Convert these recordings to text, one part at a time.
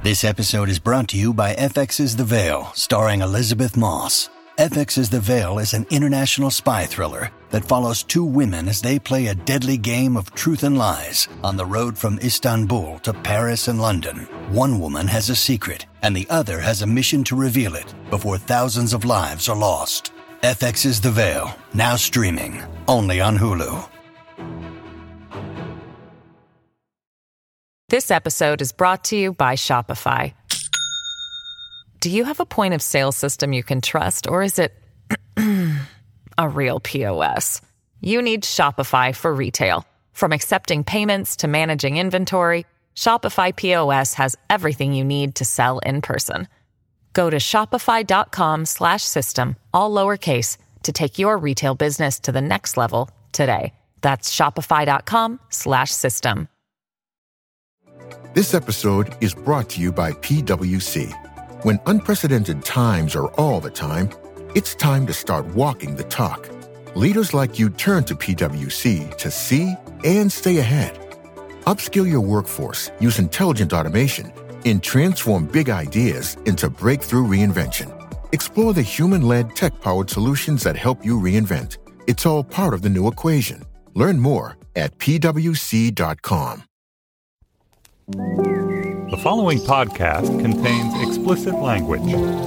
This episode is brought to you by FX's The Veil, starring Elizabeth Moss. FX's The Veil is an international spy thriller that follows two women as they play a deadly game of truth and lies on the road from Istanbul to Paris and London. One woman has a secret, and the other has a mission to reveal it before thousands of lives are lost. FX's The Veil, now streaming, only on Hulu. This episode is brought to you by Shopify. Do you have a point of sale system you can trust, or is it a real POS? You need Shopify for retail. From accepting payments to managing inventory, Shopify POS has everything you need to sell in person. Go to shopify.com/system, all lowercase, to take your retail business to the next level today. That's shopify.com/system. This episode is brought to you by PwC. When unprecedented times are all the time, it's time to start walking the talk. Leaders like you turn to PwC to see and stay ahead. Upskill your workforce, use intelligent automation, and transform big ideas into breakthrough reinvention. Explore the human-led, tech-powered solutions that help you reinvent. It's all part of the new equation. Learn more at pwc.com. The following podcast contains explicit language.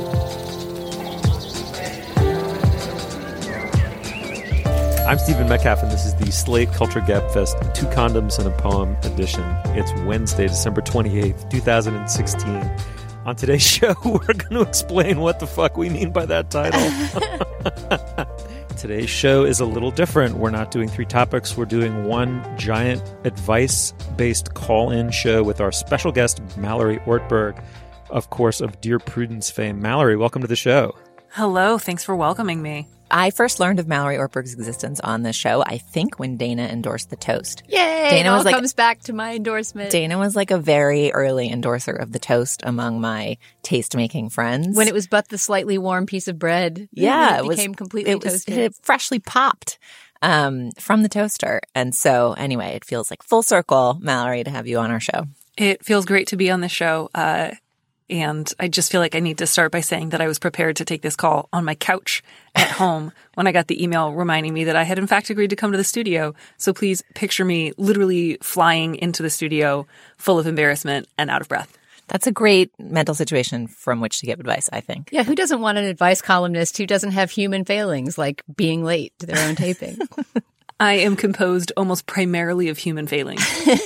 I'm Stephen Metcalf, and this is the Slate Culture Gabfest 2 Condoms and a Poem edition. It's Wednesday, December 28th, 2016. On today's show, we're going to explain what the fuck we mean by that title. Today's show is a little different. We're not doing 3 topics. We're doing one giant advice-based call-in show with our special guest, Mallory Ortberg, of course, of Dear Prudence fame. Mallory, welcome to the show. Hello. Thanks for welcoming me. I first learned of Mallory Ortberg's existence on this show, I think, when Dana endorsed the toast. Yay! Dana it all comes back to my endorsement. Dana was like a very early endorser of the toast among my taste-making friends. When it was but the slightly warm piece of bread. Yeah. It became completely toasted. It had freshly popped from the toaster. And so, anyway, it feels like full circle, Mallory, to have you on our show. It feels great to be on the show. And I just feel like I need to start by saying that I was prepared to take this call on my couch at home when I got the email reminding me that I had in fact agreed to come to the studio. So please picture me literally flying into the studio full of embarrassment and out of breath. That's a great mental situation from which to give advice, I think. Yeah, who doesn't want an advice columnist who doesn't have human failings like being late to their own taping? I am composed almost primarily of human failings.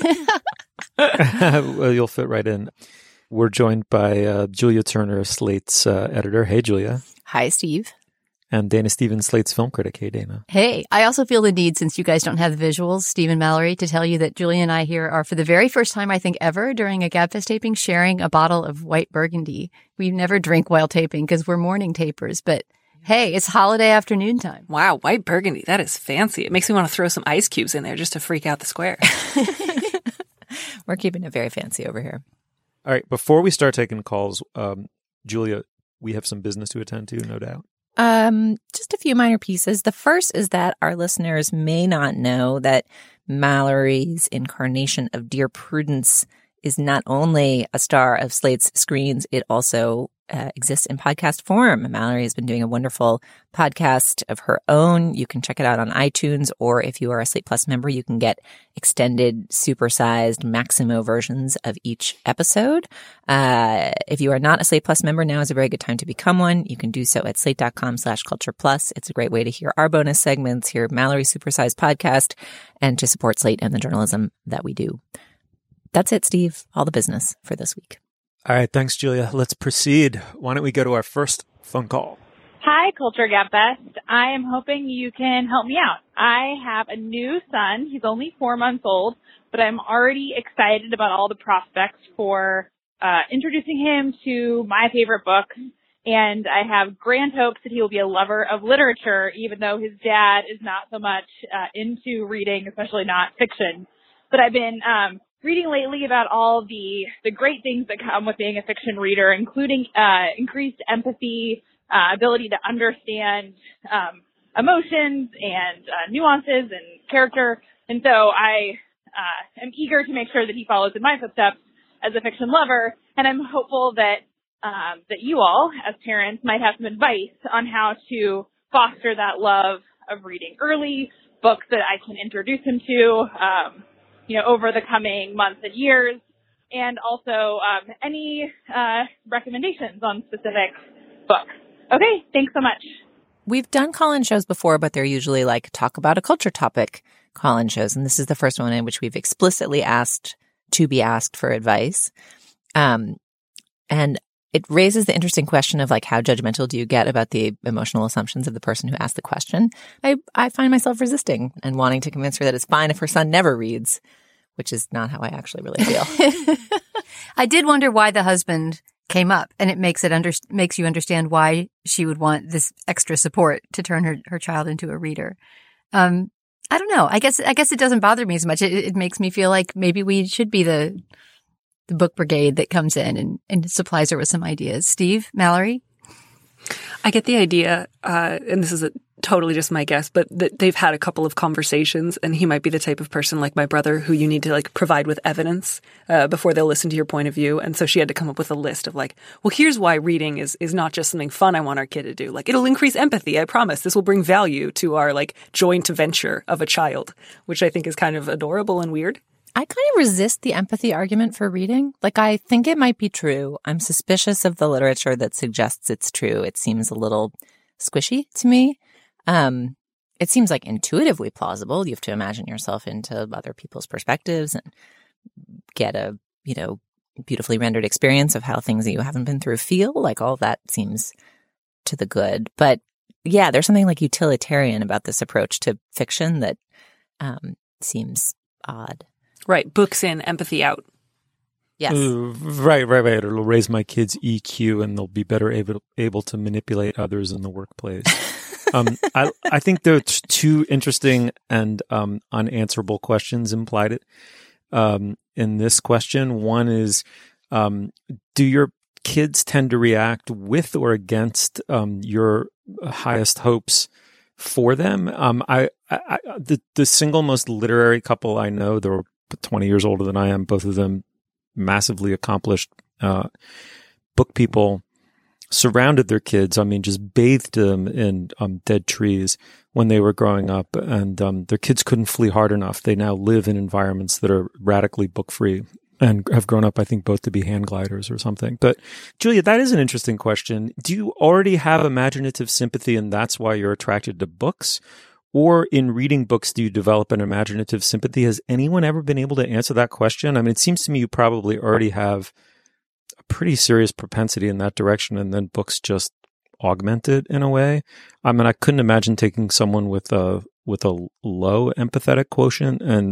Well, you'll fit right in. We're joined by Julia Turner, Slate's editor. Hey, Julia. Hi, Steve. And Dana Stevens, Slate's film critic. Hey, Dana. Hey, I also feel the need, since you guys don't have the visuals, Steve and Mallory, to tell you that Julia and I here are, for the very first time, I think, ever during a Gabfest taping, sharing a bottle of white Burgundy. We never drink while taping because we're morning tapers, but hey, it's holiday afternoon time. Wow, white Burgundy. That is fancy. It makes me want to throw some ice cubes in there just to freak out the square. We're keeping it very fancy over here. All right, before we start taking calls, Julia, we have some business to attend to, no doubt. Just a few minor pieces. The first is that our listeners may not know that Mallory's incarnation of Dear Prudence is not only a star of Slate's screens, it also exists in podcast form. Mallory has been doing a wonderful podcast of her own. You can check it out on iTunes, or if you are a Slate Plus member, you can get extended, supersized Maximo versions of each episode. If you are not a Slate Plus member, now is a very good time to become one. You can do so at slate.com/culture plus. It's a great way to hear our bonus segments, hear Mallory's supersized podcast, and to support Slate and the journalism that we do. That's it, Steve. All the business for this week. All right, thanks, Julia. Let's proceed. Why don't we go to our first phone call? Hi, Culture Gabfest. I am hoping you can help me out. I have a new son. He's only 4 months old, but I'm already excited about all the prospects for introducing him to my favorite books. And I have grand hopes that he will be a lover of literature, even though his dad is not so much into reading, especially not fiction. But I've been reading lately about all the great things that come with being a fiction reader, including increased empathy, ability to understand emotions and nuances and character. And so I am eager to make sure that he follows in my footsteps as a fiction lover, and I'm hopeful that that you all, as parents, might have some advice on how to foster that love of reading early, books that I can introduce him to, over the coming months and years, and also any recommendations on specific books. Okay, thanks so much. We've done call-in shows before, but they're usually like talk about a culture topic call-in shows. And this is the first one in which we've explicitly asked to be asked for advice. And it raises the interesting question of like, how judgmental do you get about the emotional assumptions of the person who asked the question? I find myself resisting and wanting to convince her that it's fine if her son never reads, which is not how I actually really feel. I did wonder why the husband came up, and it makes you understand why she would want this extra support to turn her child into a reader. I don't know. I guess it doesn't bother me as much. It makes me feel like maybe we should be the book brigade that comes in and supplies her with some ideas. Steve, Mallory? I get the idea, and this is totally just my guess, but that they've had a couple of conversations, and he might be the type of person like my brother who you need to like provide with evidence before they'll listen to your point of view. And so she had to come up with a list of like, well, here's why reading is not just something fun I want our kid to do. Like, it'll increase empathy. I promise. This will bring value to our like joint venture of a child, which I think is kind of adorable and weird. I kind of resist the empathy argument for reading. Like, I think it might be true. I'm suspicious of the literature that suggests it's true. It seems a little squishy to me. It seems like intuitively plausible. You have to imagine yourself into other people's perspectives and get a, beautifully rendered experience of how things that you haven't been through feel. Like, all that seems to the good. But yeah, there's something like utilitarian about this approach to fiction that seems odd. Right. Books in, empathy out. Yes. Right. It'll raise my kids' EQ, and they'll be better able to manipulate others in the workplace. I think there's two interesting and unanswerable questions implied in this question. One is, do your kids tend to react with or against your highest hopes for them? The single most literary couple I know, they're 20 years older than I am, both of them massively accomplished book people, surrounded their kids. I mean, just bathed them in dead trees when they were growing up, and their kids couldn't flee hard enough. They now live in environments that are radically book-free and have grown up, I think, both to be hand gliders or something. But Julia, that is an interesting question. Do you already have imaginative sympathy, and that's why you're attracted to books? Or in reading books, do you develop an imaginative sympathy? Has anyone ever been able to answer that question? I mean, it seems to me you probably already have a pretty serious propensity in that direction, and then books just augment it in a way. I mean, I couldn't imagine taking someone with a low empathetic quotient and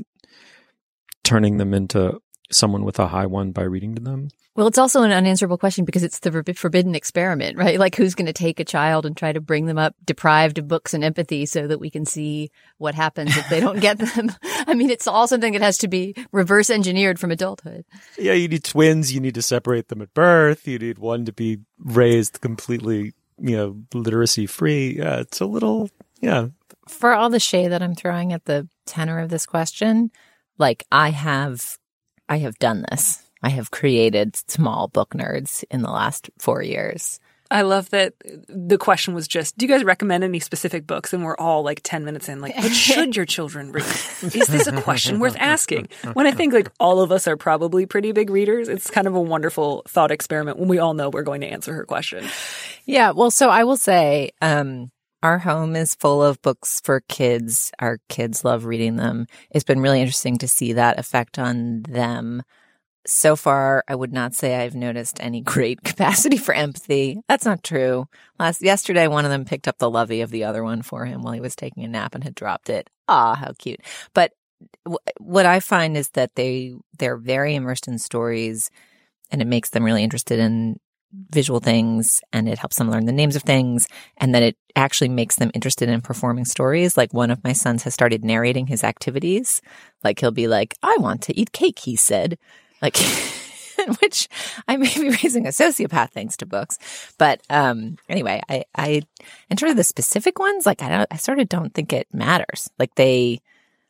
turning them into someone with a high one by reading to them. Well, it's also an unanswerable question because it's the forbidden experiment, right? Like, who's going to take a child and try to bring them up deprived of books and empathy so that we can see what happens if they don't get them? I mean, it's all something that has to be reverse engineered from adulthood. Yeah, you need twins. You need to separate them at birth. You need one to be raised completely, literacy free. Yeah, it's a little, yeah. For all the shade that I'm throwing at the tenor of this question, like, I have done this. I have created small book nerds in the last 4 years. I love that the question was just, do you guys recommend any specific books? And we're all like 10 minutes in, like, what should your children read? Is this a question worth asking? When I think like all of us are probably pretty big readers, it's kind of a wonderful thought experiment when we all know we're going to answer her question. Yeah, well, so I will say our home is full of books for kids. Our kids love reading them. It's been really interesting to see that effect on them. So far, I would not say I've noticed any great capacity for empathy. That's not true. Yesterday, one of them picked up the lovey of the other one for him while he was taking a nap and had dropped it. Ah, how cute. But what I find is that they're very immersed in stories, and it makes them really interested in visual things, and it helps them learn the names of things, and then it actually makes them interested in performing stories. Like, one of my sons has started narrating his activities. Like, he'll be like, I want to eat cake, he said. Like, which I may be raising a sociopath thanks to books. But anyway, I in terms of the specific ones, like, I sort of don't think it matters. Like, they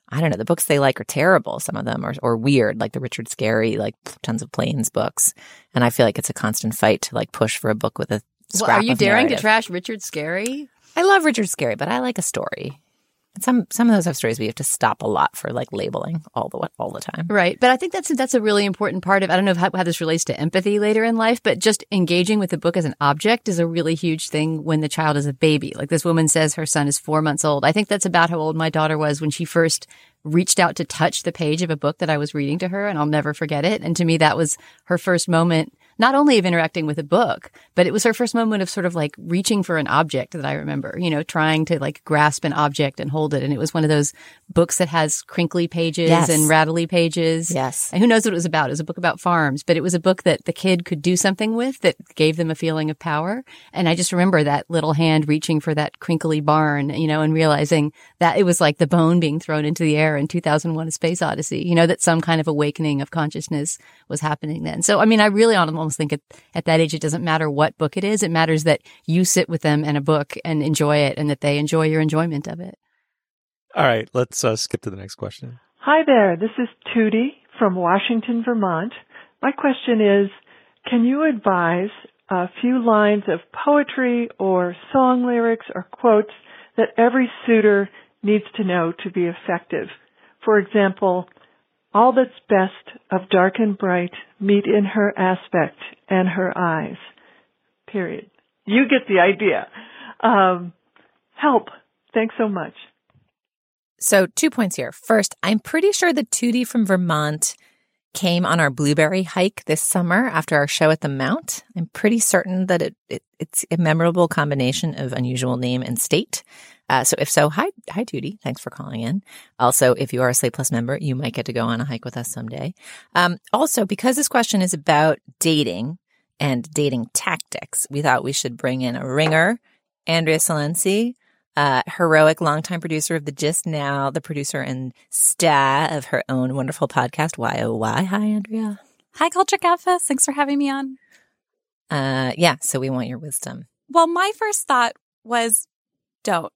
I don't know, the books they like are terrible, some of them, or weird, like the Richard Scarry, like Tons of Planes books. And I feel like it's a constant fight to like push for a book with a scrap Well, are you of daring narrative. to trash Richard Scarry? I love Richard Scarry, but I like a story. And some of those have stories we have to stop a lot for like labeling all the time. Right. But I think that's a really important part of, I don't know how this relates to empathy later in life, but just engaging with the book as an object is a really huge thing when the child is a baby. Like this woman says her son is 4 months old. I think that's about how old my daughter was when she first reached out to touch the page of a book that I was reading to her, and I'll never forget it. And to me, that was her first moment, not only of interacting with a book, but it was her first moment of sort of like reaching for an object that I remember, trying to like grasp an object and hold it. And it was one of those books that has crinkly pages and rattly pages. Yes. And who knows what it was about? It was a book about farms, but it was a book that the kid could do something with that gave them a feeling of power. And I just remember that little hand reaching for that crinkly barn, and realizing that it was like the bone being thrown into the air in 2001: A Space Odyssey, that some kind of awakening of consciousness was happening then. So, I mean, I really almost think at that age, it doesn't matter what book it is. It matters that you sit with them and a book and enjoy it, and that they enjoy your enjoyment of it. All right, let's skip to the next question. Hi there, this is Tootie from Washington, Vermont. My question is, can you advise a few lines of poetry or song lyrics or quotes that every suitor needs to know to be effective? For example, all that's best of dark and bright meet in her aspect and her eyes. Period. You get the idea. Help. Thanks so much. So 2 points here. First, I'm pretty sure that Tootie from Vermont came on our blueberry hike this summer after our show at the Mount. I'm pretty certain that it's a memorable combination of unusual name and state. So if so, hi Tootie. Thanks for calling in. Also, if you are a Slate Plus member, you might get to go on a hike with us someday. Also, because this question is about dating and dating tactics, we thought we should bring in a ringer, Andrea Silenzi, heroic longtime producer of The Gist Now, the producer and star of her own wonderful podcast, YOY. Hi, Andrea. Hi, Culture Gabfest. Thanks for having me on. So we want your wisdom. Well, my first thought was don't.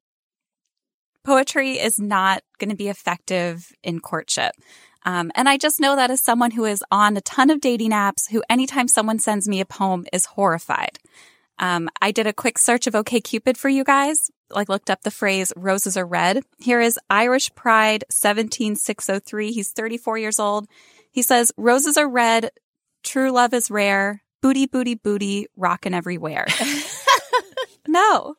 Poetry is not going to be effective in courtship. And I just know that as someone who is on a ton of dating apps, who anytime someone sends me a poem is horrified. I did a quick search of OkCupid for you guys, looked up the phrase roses are red. Here is Irish Pride 17603. He's 34 years old. He says, roses are red, true love is rare, booty, booty, booty, rockin' everywhere. No.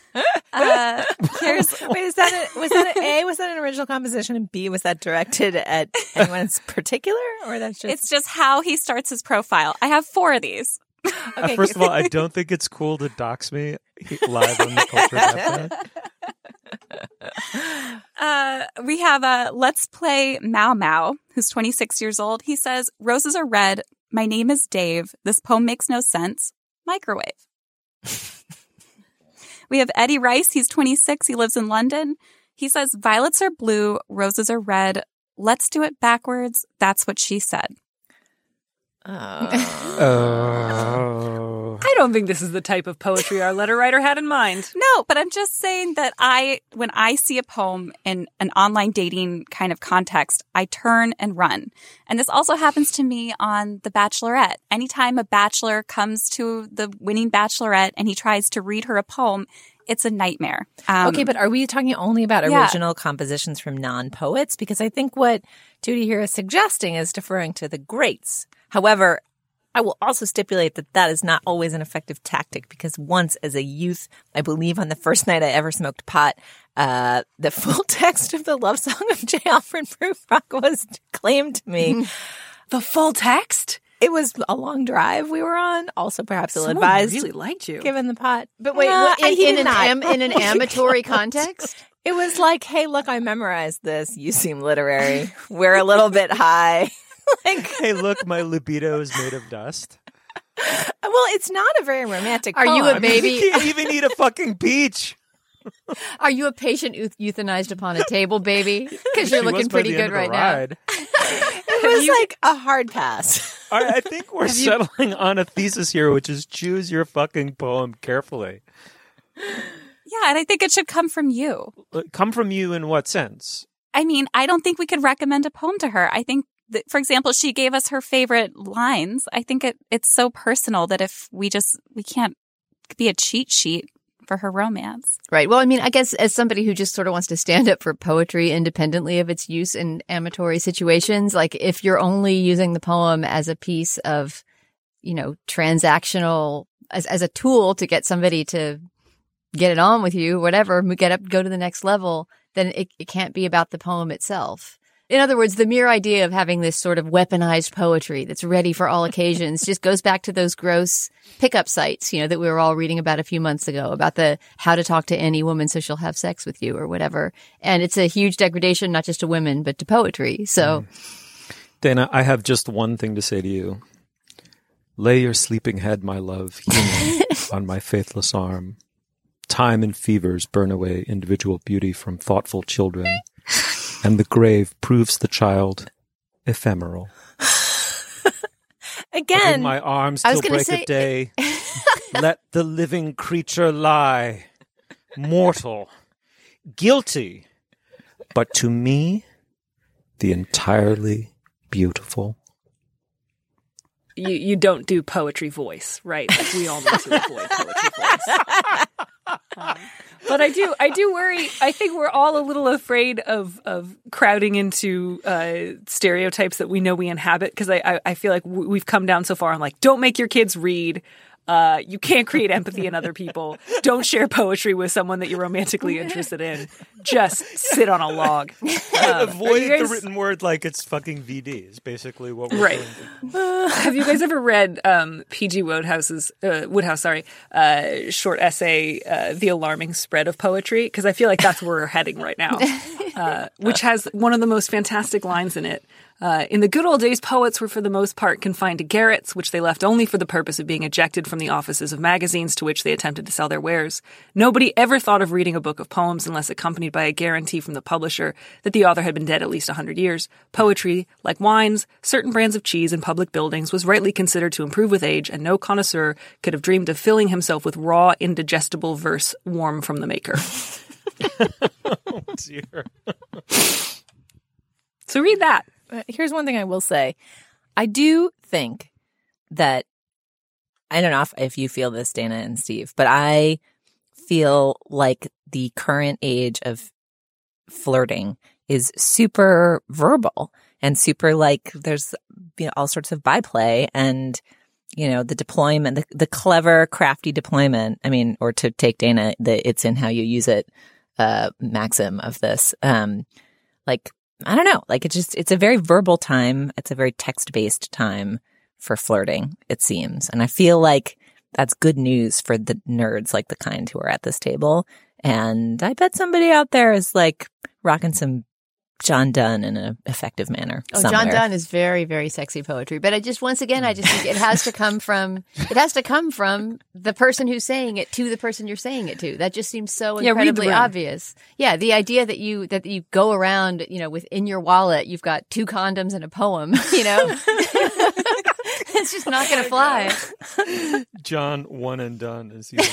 Was that an original composition, and B, was that directed at anyone particular, or that's just? It's just how he starts his profile. I have 4 of these. Okay. First of all, I don't think it's cool to dox me live on the Culture Gabfest. We have Let's Play Mau Mau, who's 26 years old. He says, roses are red. My name is Dave. This poem makes no sense. Microwave. We have Eddie Rice. He's 26. He lives in London. He says, violets are blue. Roses are red. Let's do it backwards. That's what she said. I don't think this is the type of poetry our letter writer had in mind. No, but I'm just saying that when I see a poem in an online dating kind of context, I turn and run. And this also happens to me on The Bachelorette. Anytime a bachelor comes to the winning bachelorette and he tries to read her a poem, it's a nightmare. Okay, but are we talking only about original compositions from non-poets? Because I think what Tootie here is suggesting is deferring to the greats. However, I will also stipulate that that is not always an effective tactic, because once as a youth, I believe on the first night I ever smoked pot, the full text of the love song of J. Alfred Prufrock was claimed to me. The full text? It was a long drive we were on. Also, perhaps ill-advised. Someone really liked you. Given the pot. But wait, in an amatory context? It was like, hey, look, I memorized this. You seem literary. We're a little bit high. Hey, look, my libido is made of dust. Well, it's not a very romantic poem. Are you a baby? You can't even eat a fucking peach. Are you a patient euthanized upon a table, baby? Because you're looking pretty good right now. It was like a hard pass. All right, I think we're settling on a thesis here, which is choose your fucking poem carefully. Yeah, and I think it should come from you. Come from you in what sense? I mean, I don't think we could recommend a poem to her. I think that, for example, she gave us her favorite lines. I think it's so personal that if we can't be a cheat sheet for her romance. Right. Well, I mean, I guess as somebody who just sort of wants to stand up for poetry independently of its use in amatory situations, like if you're only using the poem as a piece of, transactional, as a tool to get somebody to get it on with you, whatever, go to the next level, then it can't be about the poem itself. In other words, the mere idea of having this sort of weaponized poetry that's ready for all occasions just goes back to those gross pickup sites, that we were all reading about a few months ago, about the how to talk to any woman so she'll have sex with you or whatever. And it's a huge degradation, not just to women, but to poetry. So, Dana, I have just one thing to say to you. Lay your sleeping head, my love, human, on my faithless arm. Time and fevers burn away individual beauty from thoughtful children. And the grave proves the child ephemeral. Again, in my arms till break of day, let the living creature lie, mortal, guilty, but to me, the entirely beautiful. You don't do poetry voice, right? Like we all need to avoid poetry voice. But I do worry. I think we're all a little afraid of crowding into stereotypes that we know we inhabit, because I feel like we've come down so far. I'm like, don't make your kids read. You can't create empathy in other people. Don't share poetry with someone that you're romantically interested in. Just sit on a log. Avoid the written word like it's fucking VD is basically what we're doing. Have you guys ever read P.G. Woodhouse's short essay, The Alarming Spread of Poetry? Because I feel like that's where we're heading right now, which has one of the most fantastic lines in it. In the good old days, poets were for the most part confined to garrets, which they left only for the purpose of being ejected from the offices of magazines to which they attempted to sell their wares. Nobody ever thought of reading a book of poems unless accompanied by a guarantee from the publisher that the author had been dead at least 100 years. Poetry, like wines, certain brands of cheese, and public buildings, was rightly considered to improve with age, and no connoisseur could have dreamed of filling himself with raw, indigestible verse warm from the maker. Oh, dear. So read that. Here's one thing I will say. I do think that, I don't know if you feel this, Dana and Steve, but I feel like the current age of flirting is super verbal and super like there's all sorts of byplay and, the deployment, the clever, crafty deployment. I mean, or to take Dana, it's in how you use it, maxim of this. I don't know. Like it's a very verbal time. It's a very text-based time for flirting, it seems. And I feel like that's good news for the nerds like the kind who are at this table. And I bet somebody out there is like rocking some John Donne in an effective manner. Oh, somewhere. John Donne is very, very sexy poetry. But I just think it has to come from the person who's saying it to the person you're saying it to. That just seems so incredibly obvious. Yeah, the idea that you go around, within your wallet, you've got 2 condoms and a poem, It's just not going to fly. John, one and done, as you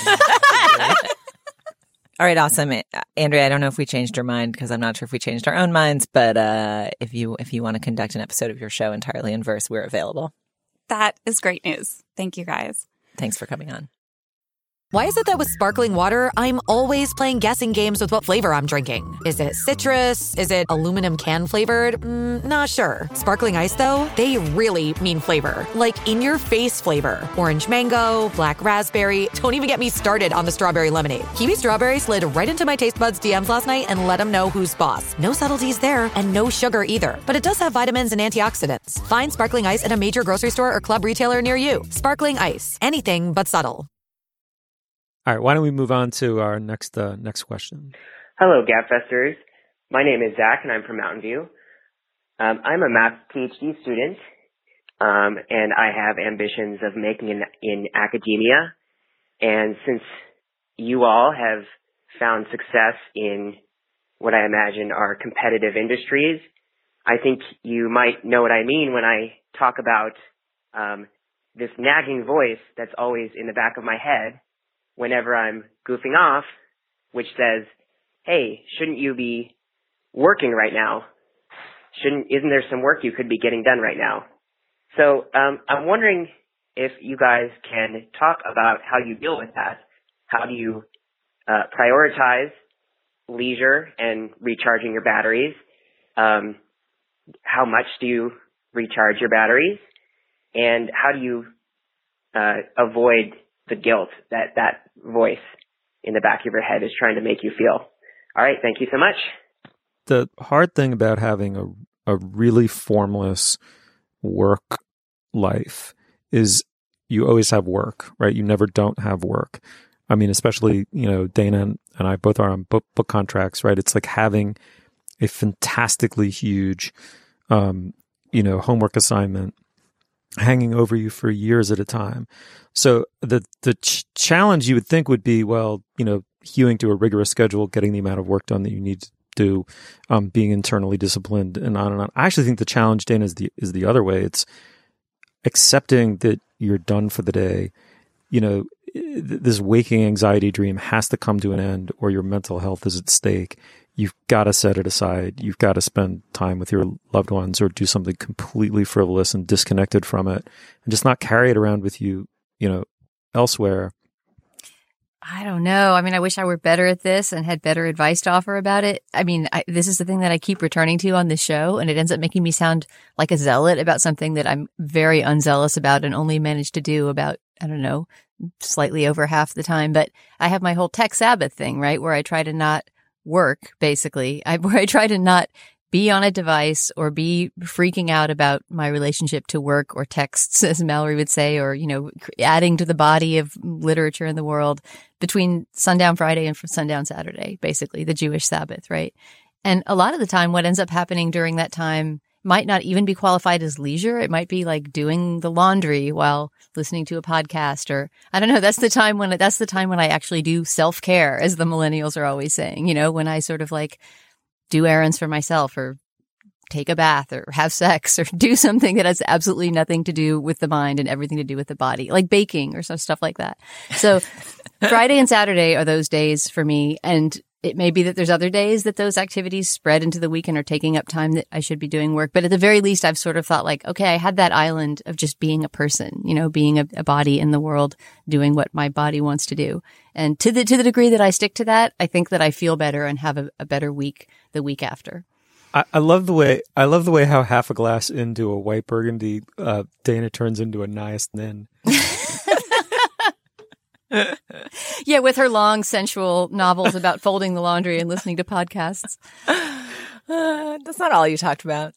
All right, awesome. Andrea, I don't know if we changed your mind because I'm not sure if we changed our own minds, but if you want to conduct an episode of your show entirely in verse, we're available. That is great news. Thank you, guys. Thanks for coming on. Why is it that with sparkling water, I'm always playing guessing games with what flavor I'm drinking? Is it citrus? Is it aluminum can flavored? Not sure. Sparkling Ice, though, they really mean flavor. Like in-your-face flavor. Orange mango, black raspberry. Don't even get me started on the strawberry lemonade. Kiwi Strawberry slid right into my taste buds DMs last night and let them know who's boss. No subtleties there, and no sugar either. But it does have vitamins and antioxidants. Find Sparkling Ice at a major grocery store or club retailer near you. Sparkling Ice. Anything but subtle. All right, why don't we move on to our next question? Hello, Gabfesters. My name is Zach, and I'm from Mountain View. I'm a math PhD student, and I have ambitions of making it in academia. And since you all have found success in what I imagine are competitive industries, I think you might know what I mean when I talk about this nagging voice that's always in the back of my head whenever I'm goofing off, which says, hey, shouldn't you be working right now? Isn't there some work you could be getting done right now? So I'm wondering if you guys can talk about how you deal with that. How do you prioritize leisure and recharging your batteries? How much do you recharge your batteries? And how do you avoid the guilt that voice in the back of your head is trying to make you feel? All right, thank you so much. The hard thing about having a really formless work life is you always have work, right? You never don't have work. I mean, especially, Dana and I both are on book contracts, right? It's like having a fantastically huge, homework assignment hanging over you for years at a time. So the challenge you would think would be, hewing to a rigorous schedule, getting the amount of work done that you need to do, being internally disciplined, and on and on. I actually think the challenge, Dana, is the other way. It's accepting that you're done for the day. This waking anxiety dream has to come to an end, or your mental health is at stake. You've got to set it aside. You've got to spend time with your loved ones, or do something completely frivolous and disconnected from it, and just not carry it around with you, elsewhere. I don't know. I mean, I wish I were better at this and had better advice to offer about it. I mean, this is the thing that I keep returning to on this show, and it ends up making me sound like a zealot about something that I'm very unzealous about and only managed to do about, I don't know, slightly over half the time. But I have my whole tech Sabbath thing, right, where I try to not work, basically, where I try to not be on a device or be freaking out about my relationship to work or texts, as Mallory would say, or, adding to the body of literature in the world between sundown Friday and sundown Saturday, basically the Jewish Sabbath, right? And a lot of the time, what ends up happening during that time might not even be qualified as leisure. It might be like doing the laundry while listening to a podcast, or I don't know. That's the time when I actually do self-care, as the millennials are always saying, when I sort of like do errands for myself, or take a bath, or have sex, or do something that has absolutely nothing to do with the mind and everything to do with the body, like baking or some stuff like that. So Friday and Saturday are those days for me. And it may be that there's other days that those activities spread into the weekend or taking up time that I should be doing work. But at the very least, I've sort of thought like, okay, I had that island of just being a person, being a body in the world, doing what my body wants to do. And to the degree that I stick to that, I think that I feel better and have a better week the week after. I love the way how half a glass into a white burgundy, Dana turns into a nice nin. Yeah, with her long, sensual novels about folding the laundry and listening to podcasts. That's not all you talked about.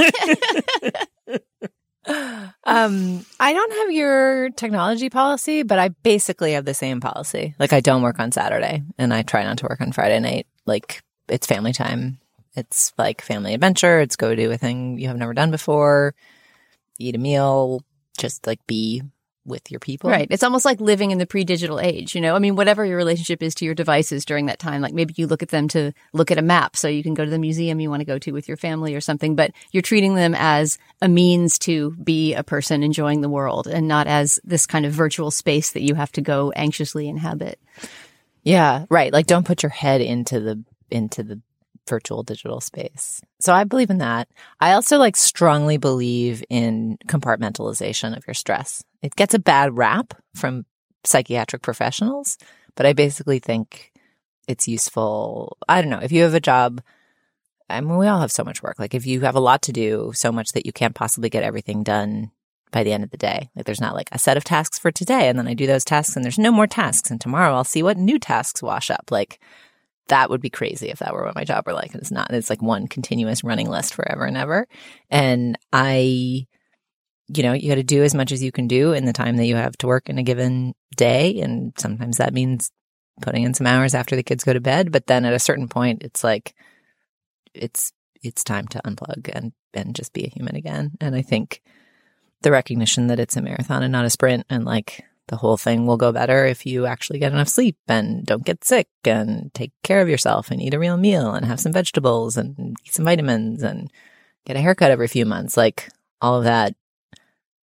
I don't have your technology policy, but I basically have the same policy. Like, I don't work on Saturday, and I try not to work on Friday night. Like, it's family time. It's like family adventure. It's go do a thing you have never done before. Eat a meal. Just like be with your people. Right. It's almost like living in the pre-digital age, I mean, whatever your relationship is to your devices during that time, like maybe you look at them to look at a map so you can go to the museum you want to go to with your family or something, but you're treating them as a means to be a person enjoying the world and not as this kind of virtual space that you have to go anxiously inhabit. Yeah, right. Like, don't put your head into the virtual digital space. So I believe in that. I also strongly believe in compartmentalization of your stress. It gets a bad rap from psychiatric professionals, but I basically think it's useful. I don't know. If you have a job, I mean, we all have so much work. Like, if you have a lot to do, so much that you can't possibly get everything done by the end of the day. Like, there's not like a set of tasks for today, and then I do those tasks and there's no more tasks, and tomorrow I'll see what new tasks wash up. Like, that would be crazy if that were what my job were like. It's not. It's like one continuous running list forever and ever. And you got to do as much as you can do in the time that you have to work in a given day. And sometimes that means putting in some hours after the kids go to bed. But then at a certain point, it's like, it's time to unplug and just be a human again. And I think the recognition that it's a marathon and not a sprint, and like, the whole thing will go better if you actually get enough sleep and don't get sick and take care of yourself and eat a real meal and have some vegetables and eat some vitamins and get a haircut every few months. Like, all of that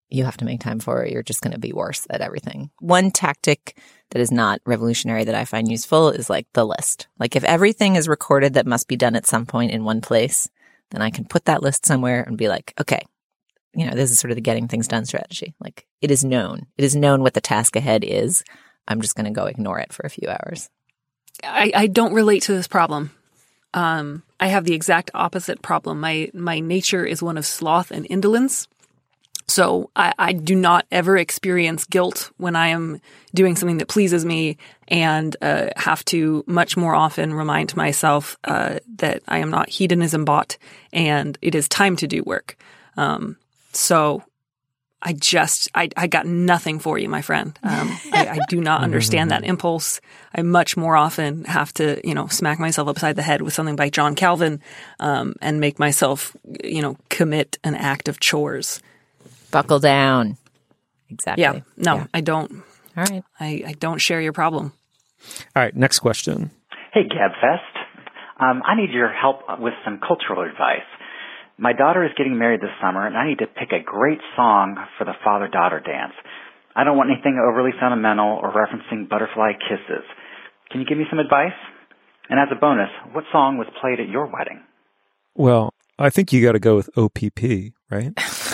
you have to make time for it. You're just going to be worse at everything. One tactic that is not revolutionary that I find useful is like the list. Like if everything is recorded that must be done at some point in one place, then I can put that list somewhere and be like, okay, this is sort of the getting things done strategy. Like it is known. It is known what the task ahead is. I'm just going to go ignore it for a few hours. I don't relate to this problem. I have the exact opposite problem. My nature is one of sloth and indolence. So I do not ever experience guilt when I am doing something that pleases me and have to much more often remind myself that I am not hedonism bought and it is time to do work. So I got nothing for you, my friend. I do not understand that impulse. I much more often have to, smack myself upside the head with something by John Calvin and make myself, commit an act of chores. Buckle down. Exactly. Yeah. No, I don't. All right. I don't share your problem. All right. Next question. Hey, GabFest. I need your help with some cultural advice. My daughter is getting married this summer, and I need to pick a great song for the father-daughter dance. I don't want anything overly sentimental or referencing butterfly kisses. Can you give me some advice? And as a bonus, what song was played at your wedding? Well, I think you got to go with OPP, right?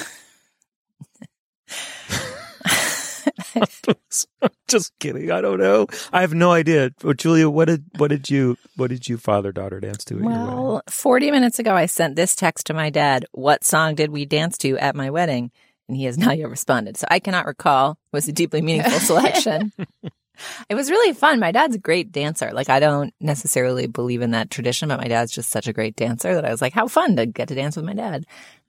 Just kidding. I don't know. I have no idea. But Julia, what did you father-daughter dance to? Well, 40 minutes ago, I sent this text to my dad. What song did we dance to at my wedding? And he has not yet responded. So I cannot recall. It was a deeply meaningful selection. It was really fun. My dad's a great dancer. Like, I don't necessarily believe in that tradition, but my dad's just such a great dancer that I was like, how fun to get to dance with my dad.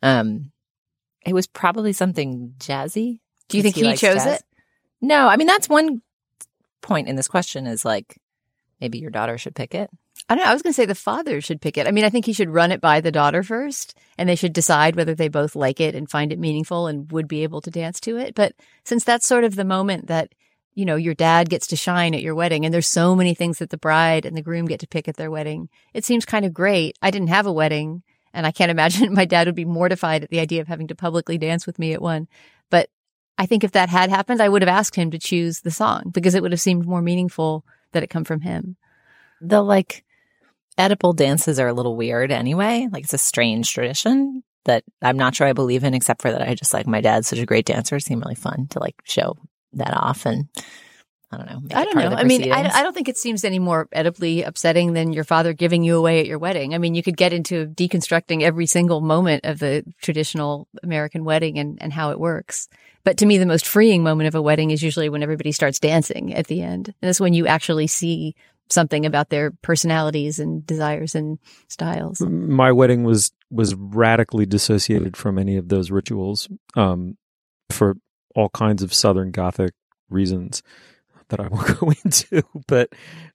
It was probably something jazzy. Do you think he chose it? No, I mean, that's one point in this question is like, maybe your daughter should pick it. I don't know. I was going to say the father should pick it. I mean, I think he should run it by the daughter first, and they should decide whether they both like it and find it meaningful and would be able to dance to it. But since that's sort of the moment that, your dad gets to shine at your wedding, and there's so many things that the bride and the groom get to pick at their wedding, it seems kind of great. I didn't have a wedding, and I can't imagine my dad would be mortified at the idea of having to publicly dance with me at one. But I think if that had happened, I would have asked him to choose the song because it would have seemed more meaningful that it come from him. The Oedipal dances are a little weird anyway. Like it's a strange tradition that I'm not sure I believe in, except for that I just my dad's such a great dancer. It seemed really fun to show that off and I don't know. I don't know. I mean, I don't think it seems any more edibly upsetting than your father giving you away at your wedding. I mean, you could get into deconstructing every single moment of the traditional American wedding and how it works. But to me, the most freeing moment of a wedding is usually when everybody starts dancing at the end. And that's when you actually see something about their personalities and desires and styles. My wedding was radically dissociated from any of those rituals for all kinds of Southern Gothic reasons that I won't go into. But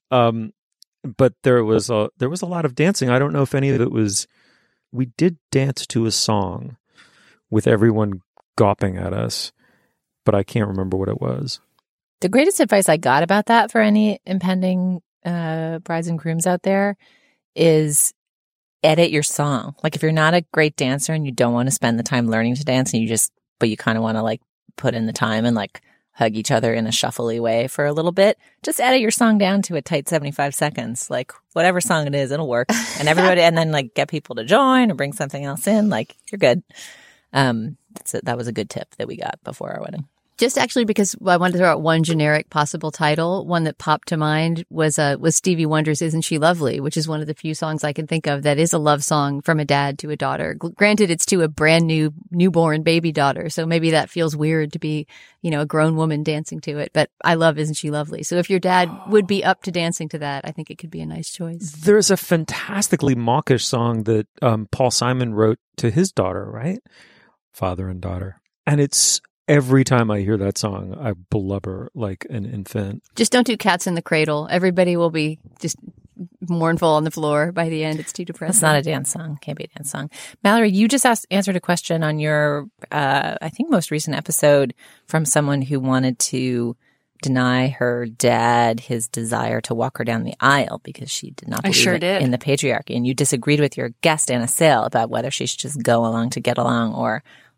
there was a lot of dancing. I don't know if any of it was. We did dance to a song with everyone gawping at us, but I can't remember what it was. The greatest advice I got about that for any impending brides and grooms out there is edit your song. If you're not a great dancer and you don't want to spend the time learning to dance but you kind of want to put in the time and hug each other in a shuffly way for a little bit, just edit your song down to a tight 75 seconds. Whatever song it is, it'll work. And everybody, and then get people to join or bring something else in. You're good. That was a good tip that we got before our wedding. Just actually because I wanted to throw out one generic possible title. One that popped to mind was Stevie Wonder's Isn't She Lovely, which is one of the few songs I can think of that is a love song from a dad to a daughter. Granted, it's to a brand new newborn baby daughter, so maybe that feels weird to be, a grown woman dancing to it. But I love Isn't She Lovely. So if your dad would be up to dancing to that, I think it could be a nice choice. There's a fantastically mawkish song that Paul Simon wrote to his daughter, right? Father and daughter. And it's every time I hear that song, I blubber like an infant. Just don't do Cats in the Cradle. Everybody will be just mournful on the floor by the end. It's too depressing. It's not a dance song. Can't be a dance song. Mallory, you just answered a question on your, I think, most recent episode from someone who wanted to deny her dad his desire to walk her down the aisle because she did not believe in the patriarchy. And you disagreed with your guest, Anna Sale, about whether she should just go along to get along or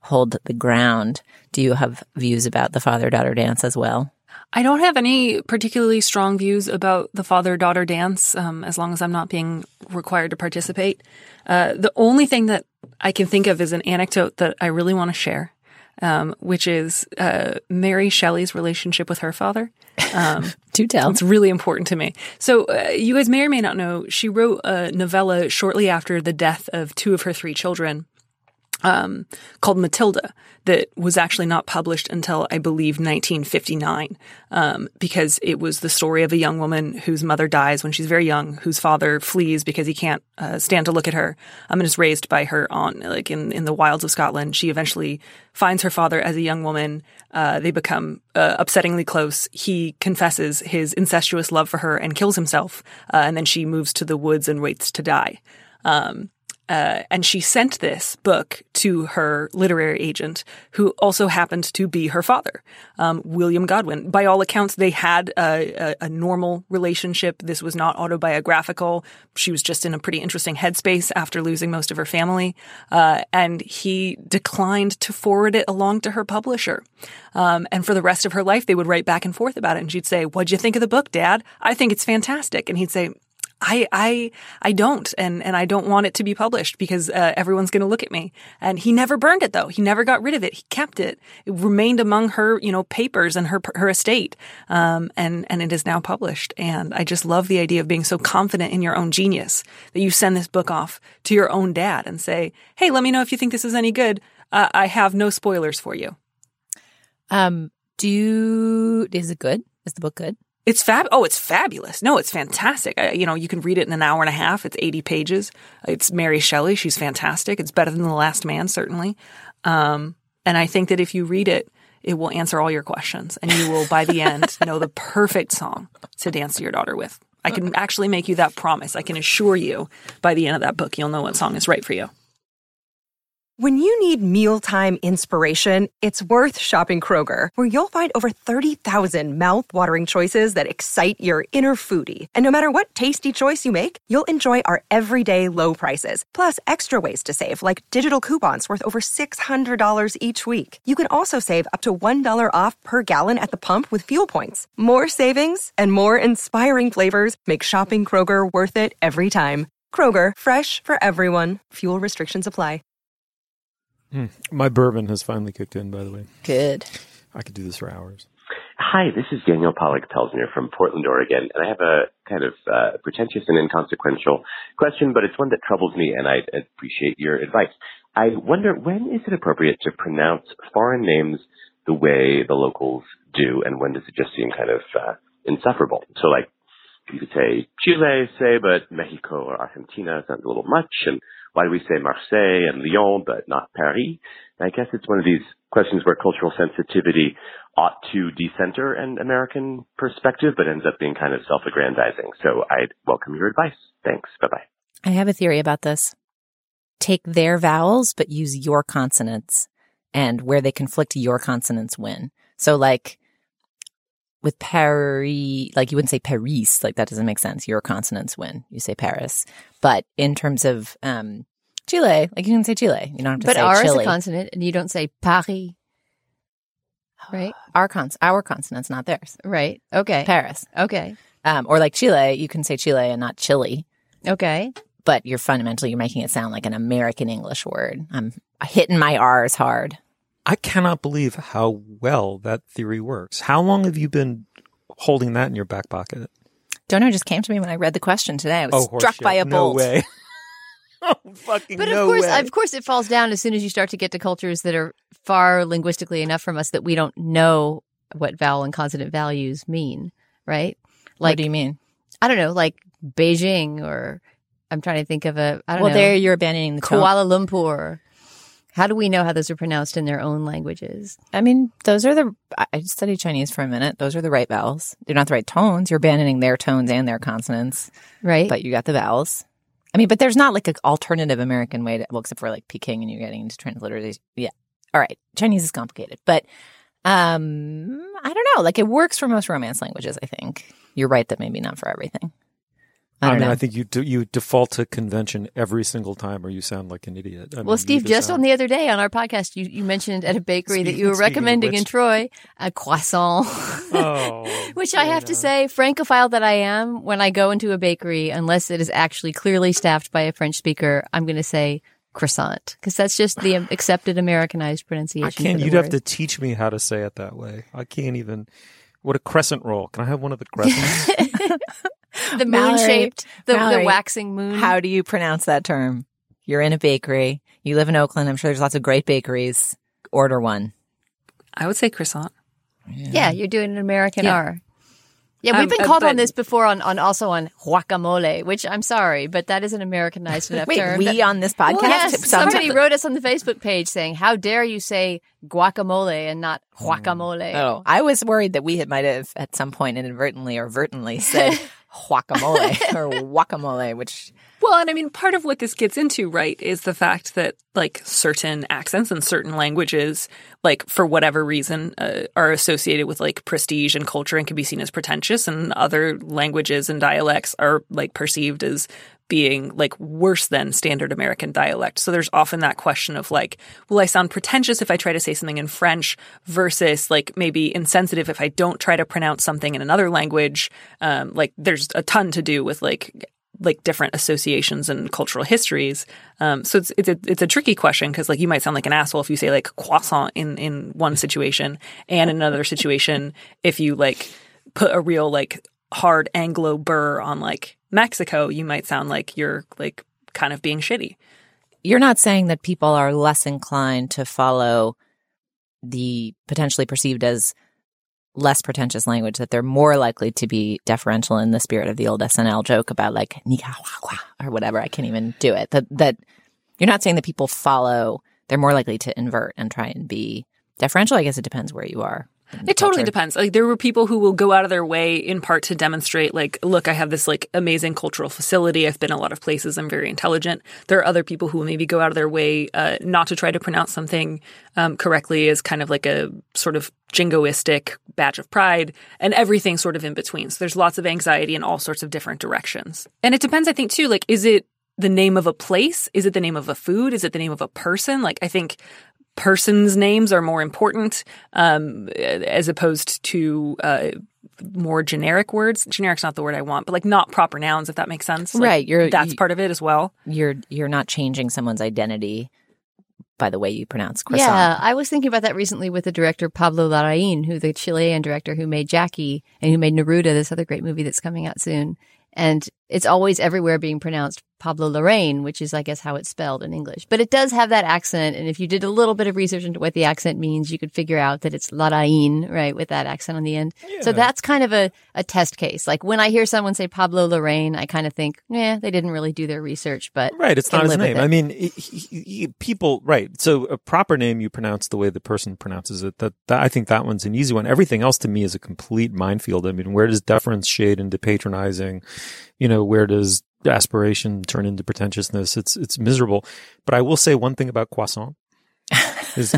hold the ground. Do you have views about the father-daughter dance as well? I don't have any particularly strong views about the father-daughter dance, as long as I'm not being required to participate. The only thing that I can think of is an anecdote that I really want to share, which is Mary Shelley's relationship with her father. Do tell. It's really important to me. So you guys may or may not know, she wrote a novella shortly after the death of 2 of her 3 children, called Matilda, that was actually not published until, I believe, 1959, because it was the story of a young woman whose mother dies when she's very young, whose father flees because he can't stand to look at her, and is raised by her aunt, like in the wilds of Scotland. She eventually finds her father as a young woman. They become upsettingly close. He confesses his incestuous love for her and kills himself, and then she moves to the woods and waits to die. And she sent this book to her literary agent, who also happened to be her father, William Godwin. By all accounts, they had a normal relationship. This was not autobiographical. She was just in a pretty interesting headspace after losing most of her family. And he declined to forward it along to her publisher. And for the rest of her life, they would write back and forth about it. And she'd say, "What'd you think of the book, Dad? I think it's fantastic." And he'd say, I don't, and I don't want it to be published because everyone's going to look at me. And he never burned it, though. He never got rid of it. He kept it. It remained among her, papers and her estate. And it is now published. And I just love the idea of being so confident in your own genius that you send this book off to your own dad and say, "Hey, let me know if you think this is any good. I have no spoilers for you." Is it good? Is the book good? It's it's fabulous. No, it's fantastic. You can read it in an hour and a half. It's 80 pages. It's Mary Shelley. She's fantastic. It's better than The Last Man, certainly. And I think that if you read it, it will answer all your questions. And you will, by the end, know the perfect song to dance to your daughter with. I can actually make you that promise. I can assure you by the end of that book, you'll know what song is right for you. When you need mealtime inspiration, it's worth shopping Kroger, where you'll find over 30,000 mouth-watering choices that excite your inner foodie. And no matter what tasty choice you make, you'll enjoy our everyday low prices, plus extra ways to save, like digital coupons worth over $600 each week. You can also save up to $1 off per gallon at the pump with fuel points. More savings and more inspiring flavors make shopping Kroger worth it every time. Kroger, fresh for everyone. Fuel restrictions apply. My bourbon has finally kicked in, by the way. Good. I could do this for hours. Hi, this is Daniel Pollock-Pelsner from Portland, Oregon, and I have a kind of pretentious and inconsequential question, but it's one that troubles me, and I appreciate your advice. I wonder, when is it appropriate to pronounce foreign names the way the locals do, and when does it just seem kind of insufferable? So, like, you could say Chile, say, but Mexico or Argentina sounds a little much, and why do we say Marseille and Lyon but not Paris? And I guess it's one of these questions where cultural sensitivity ought to decenter an American perspective, but ends up being kind of self-aggrandizing. So I'd welcome your advice. Thanks. Bye-bye. I have a theory about this. Take their vowels, but use your consonants. And where they conflict, your consonants win. So like with Paris, like you wouldn't say Paris, like that doesn't make sense. Your consonants win. You say Paris. But in terms of Chile, like you can say Chile. You don't have to say Chile. But R is a consonant, and you don't say Paris, right? Our consonant's not theirs. Right. Okay. Paris. Okay. Or like Chile, you can say Chile and not Chile. Okay. But you're making it sound like an American English word. I'm hitting my R's hard. I cannot believe how well that theory works. How long have you been holding that in your back pocket? Don't know. It just came to me when I read the question today. I was struck by a bolt. No way. But of course, it falls down as soon as you start to get to cultures that are far linguistically enough from us that we don't know what vowel and consonant values mean, right? Like, what do you mean? I don't know, like Beijing, or I'm trying to think of I don't know. Well, there you're abandoning the Kuala Lumpur. How do we know how those are pronounced in their own languages? I mean, I studied Chinese for a minute. Those are the right vowels. They're not the right tones. You're abandoning their tones and their consonants. Right. But you got the vowels. I mean, but there's not like an alternative American way except for like Peking, and you're getting into transliteration. Yeah. All right. Chinese is complicated. But I don't know. Like it works for most Romance languages, I think. You're right that maybe not for everything. I don't know. I think you default to convention every single time, or you sound like an idiot. Well, Steve, just on the other day on our podcast, you mentioned at a bakery that you were recommending in Troy a croissant. Which I have to say, Francophile that I am, when I go into a bakery, unless it is actually clearly staffed by a French speaker, I'm going to say croissant, because that's just the accepted Americanized pronunciation. I can't. You'd have to teach me how to say it that way. I can't even. What a crescent roll. Can I have one of the crescents? The moon-shaped, the waxing moon. How do you pronounce that term? You're in a bakery. You live in Oakland. I'm sure there's lots of great bakeries. Order one. I would say croissant. Yeah, you're doing an American R. Yeah, we've been called on this before on guacamole, which I'm sorry, but that is an Americanized enough term. We on this podcast? Well, yes, somebody wrote us on the Facebook page saying, how dare you say guacamole and not guacamole? Oh, I was worried that we might have at some point inadvertently or vertently said guacamole or guacamole, which... Well, and I mean, part of what this gets into, right, is the fact that, like, certain accents and certain languages, like, for whatever reason, are associated with, like, prestige and culture and can be seen as pretentious, and other languages and dialects are, like, perceived as being, like, worse than standard American dialect. So there's often that question of, like, will I sound pretentious if I try to say something in French versus, like, maybe insensitive if I don't try to pronounce something in another language? Like, there's a ton to do with, like different associations and cultural histories. So it's a tricky question because, like, you might sound like an asshole if you say, like, croissant in one situation, and in another situation if you, like, put a real, like, hard Anglo burr on, like, Mexico, you might sound like you're, like, kind of being shitty. You're not saying that people are less inclined to follow the potentially perceived as less pretentious language, that they're more likely to be deferential in the spirit of the old SNL joke about, like, or whatever. I can't even do it. That you're not saying that people follow, they're more likely to invert and try and be deferential. I guess it depends where you are. It totally depends. Like, there were people who will go out of their way in part to demonstrate, like, look, I have this, like, amazing cultural facility. I've been a lot of places. I'm very intelligent. There are other people who will maybe go out of their way not to try to pronounce something correctly as kind of like a sort of jingoistic badge of pride, and everything sort of in between. So there's lots of anxiety in all sorts of different directions. And it depends, I think, too, like, is it the name of a place? Is it the name of a food? Is it the name of a person? Like, I think persons' names are more important as opposed to more generic words. Generic's not the word I want, but, like, not proper nouns, if that makes sense. Like, right. That's part of it as well. You're not changing someone's identity by the way you pronounce croissant. Yeah, I was thinking about that recently with the director Pablo Larraín, who the Chilean director who made Jackie and who made Neruda, this other great movie that's coming out soon. And it's always everywhere being pronounced Pablo Larraín, which is, I guess, how it's spelled in English. But it does have that accent. And if you did a little bit of research into what the accent means, you could figure out that it's Larraín, right, with that accent on the end. Yeah. So that's kind of a test case. Like, when I hear someone say Pablo Larraín, I kind of think, they didn't really do their research. But right, it's not his name. I mean, people, right. So a proper name you pronounce the way the person pronounces it. That I think that one's an easy one. Everything else to me is a complete minefield. I mean, where does deference shade into patronizing? Where does aspiration turn into pretentiousness? It's miserable. But I will say one thing about croissant is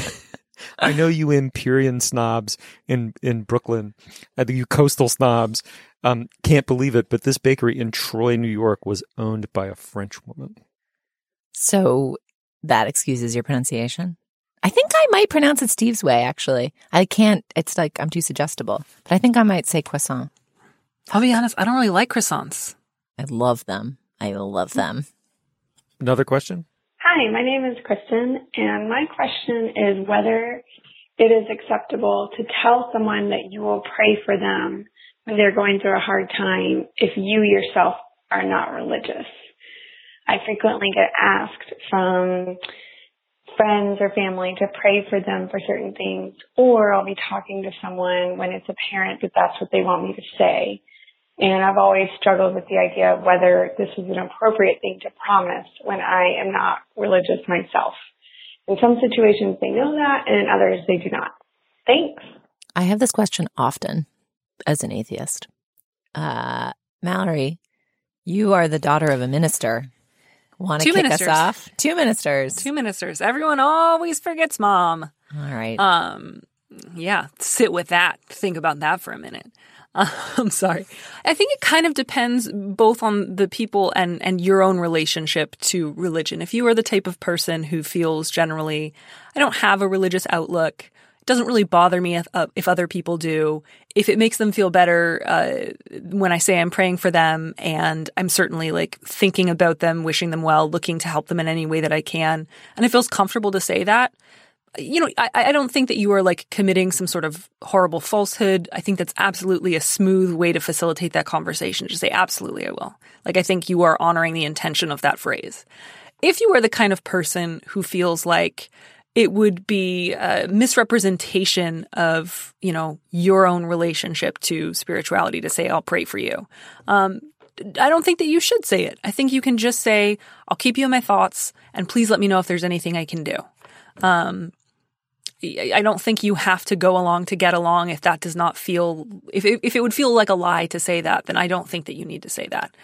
I know you Empyrean snobs in Brooklyn, you coastal snobs, can't believe it, but this bakery in Troy, New York was owned by a French woman. So that excuses your pronunciation? I think I might pronounce it Steve's way, actually. I can't, it's like I'm too suggestible. But I think I might say croissant. I'll be honest, I don't really like croissants. I love them. Another question? Hi, my name is Kristen, and my question is whether it is acceptable to tell someone that you will pray for them when they're going through a hard time if you yourself are not religious. I frequently get asked from friends or family to pray for them for certain things, or I'll be talking to someone when it's apparent that that's what they want me to say. And I've always struggled with the idea of whether this is an appropriate thing to promise when I am not religious myself. In some situations, they know that, and in others, they do not. Thanks. I have this question often as an atheist. Mallory, you are the daughter of a minister. Want to kick us off? Two ministers. Everyone always forgets mom. All right. Yeah, sit with that. Think about that for a minute. I'm sorry. I think it kind of depends both on the people and your own relationship to religion. If you are the type of person who feels generally, I don't have a religious outlook, it doesn't really bother me if other people do. If it makes them feel better when I say I'm praying for them, and I'm certainly like thinking about them, wishing them well, looking to help them in any way that I can, and it feels comfortable to say that, I don't think that you are like committing some sort of horrible falsehood. I think that's absolutely a smooth way to facilitate that conversation. Just say, absolutely, I will. Like, I think you are honoring the intention of that phrase. If you are the kind of person who feels like it would be a misrepresentation of, your own relationship to spirituality to say, I'll pray for you. I don't think that you should say it. I think you can just say, I'll keep you in my thoughts, and please let me know if there's anything I can do. I don't think you have to go along to get along if that does not feel, if it would feel like a lie to say that, then I don't think that you need to say that.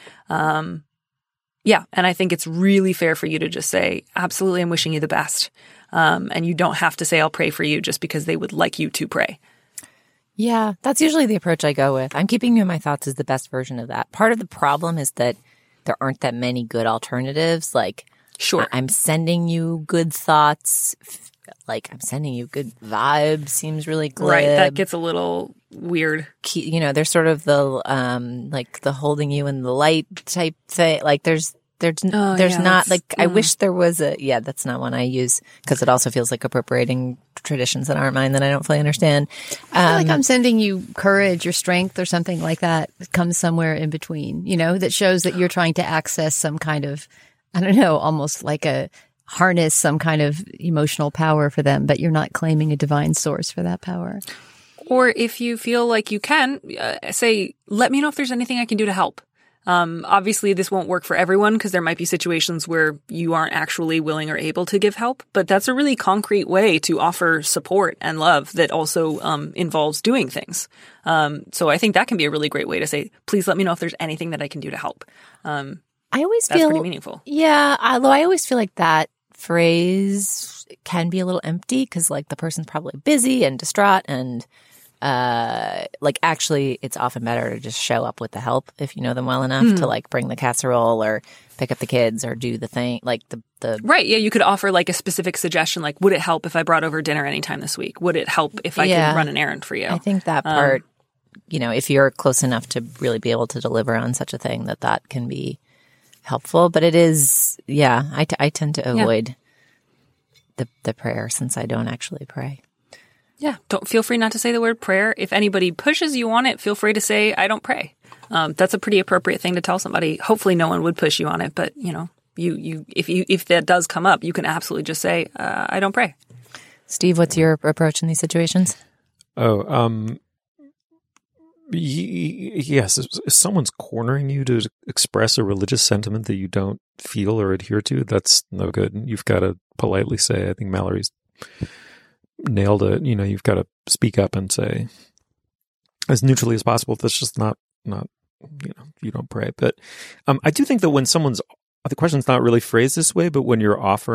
Yeah. And I think it's really fair for you to just say, absolutely, I'm wishing you the best. And you don't have to say, I'll pray for you just because they would like you to pray. Yeah, that's usually the approach I go with. I'm keeping you in my thoughts is the best version of that. Part of the problem is that there aren't that many good alternatives. Like, sure, I'm sending you good thoughts. Like, I'm sending you good vibes seems really glib. Right, that gets a little weird. There's sort of the like the holding you in the light type thing. Like, there's not like I wish there was that's not one I use because it also feels like appropriating traditions that aren't mine that I don't fully understand. I feel like I'm sending you courage or strength or something like that. It comes somewhere in between, that shows that you're trying to access some kind of, I don't know, almost like a harness some kind of emotional power for them, but you're not claiming a divine source for that power. Or if you feel like you can, say, let me know if there's anything I can do to help. Obviously, this won't work for everyone because there might be situations where you aren't actually willing or able to give help, but that's a really concrete way to offer support and love that also involves doing things. So I think that can be a really great way to say, please let me know if there's anything that I can do to help. I always that's feel pretty meaningful. Yeah, although I always feel like that phrase can be a little empty because like the person's probably busy and distraught and like actually it's often better to just show up with the help if you know them well enough to like bring the casserole or pick up the kids or do the thing like the right. Yeah, you could offer like a specific suggestion like, would it help if I brought over dinner anytime this week? Would it help if I could run an errand for you? I think that part if you're close enough to really be able to deliver on such a thing that can be helpful, but it is, I tend to avoid the prayer since I don't actually pray. Yeah, don't feel free not to say the word prayer. If anybody pushes you on it, feel free to say, I don't pray. That's a pretty appropriate thing to tell somebody. Hopefully no one would push you on it, but if that does come up, you can absolutely just say, I don't pray. Steve, what's your approach in these situations? Yes, if someone's cornering you to express a religious sentiment that you don't feel or adhere to, that's no good. You've got to politely say, I think Mallory's nailed it. You've got to speak up and say as neutrally as possible, that's just not, you don't pray. But I do think that when the question's not really phrased this way, but when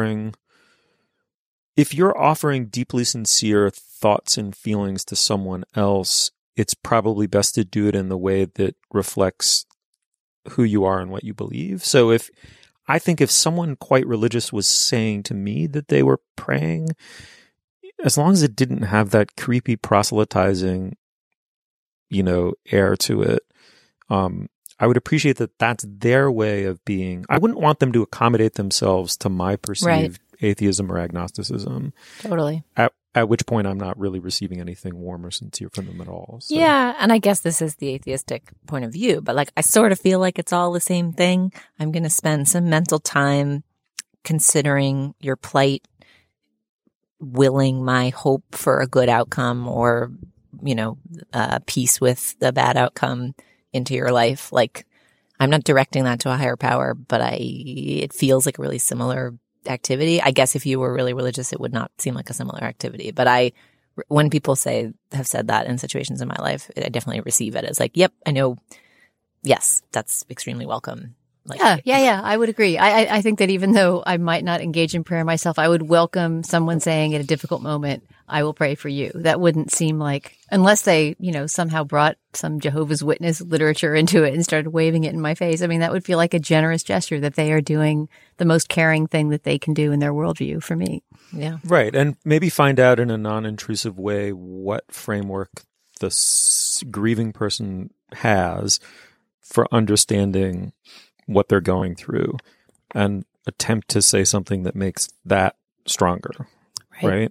if you're offering deeply sincere thoughts and feelings to someone else, it's probably best to do it in the way that reflects who you are and what you believe. So I think if someone quite religious was saying to me that they were praying, as long as it didn't have that creepy proselytizing, air to it, I would appreciate that that's their way of being. I wouldn't want them to accommodate themselves to my perceived atheism or agnosticism. Totally. At which point I'm not really receiving anything warm or sincere from them at all. So. Yeah, and I guess this is the atheistic point of view, but like I sort of feel like it's all the same thing. I'm going to spend some mental time considering your plight, willing my hope for a good outcome or, peace with the bad outcome into your life. Like I'm not directing that to a higher power, but it feels like a really similar activity. I guess if you were really religious, it would not seem like a similar activity. But when people have said that in situations in my life, I definitely receive it as like, yep, I know. Yes, that's extremely welcome. Like, yeah. I would agree. I think that even though I might not engage in prayer myself, I would welcome someone saying at a difficult moment, I will pray for you. That wouldn't seem like, unless they, somehow brought some Jehovah's Witness literature into it and started waving it in my face. I mean, that would feel like a generous gesture that they are doing the most caring thing that they can do in their worldview for me. Yeah. Right. And maybe find out in a non-intrusive way what framework the grieving person has for understanding what they're going through and attempt to say something that makes that stronger. Right?